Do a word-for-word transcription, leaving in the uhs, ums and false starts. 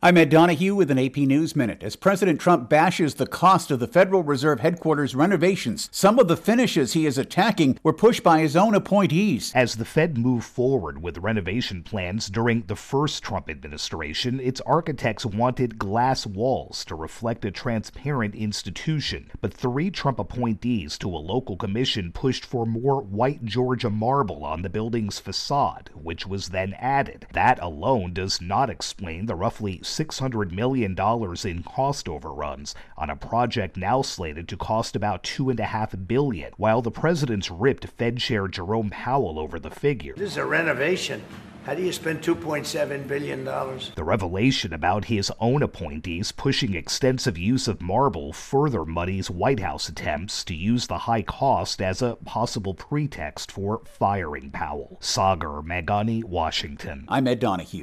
I'm Ed Donahue with an A P News Minute. As President Trump bashes the cost of the Federal Reserve headquarters renovations, some of the finishes he is attacking were pushed by his own appointees. As the Fed moved forward with renovation plans during the first Trump administration, its architects wanted glass walls to reflect a transparent institution. But three Trump appointees to a local commission pushed for more white Georgia marble on the building's facade, which was then added. That alone does not explain the roughly six hundred million dollars in cost overruns on a project now slated to cost about two point five billion dollars, while the president's ripped Fed Chair Jerome Powell over the figure. This is a renovation. How do you spend two point seven billion dollars? The revelation about his own appointees pushing extensive use of marble further muddies White House attempts to use the high cost as a possible pretext for firing Powell. Sagar Meghani, Washington. I'm Ed Donahue.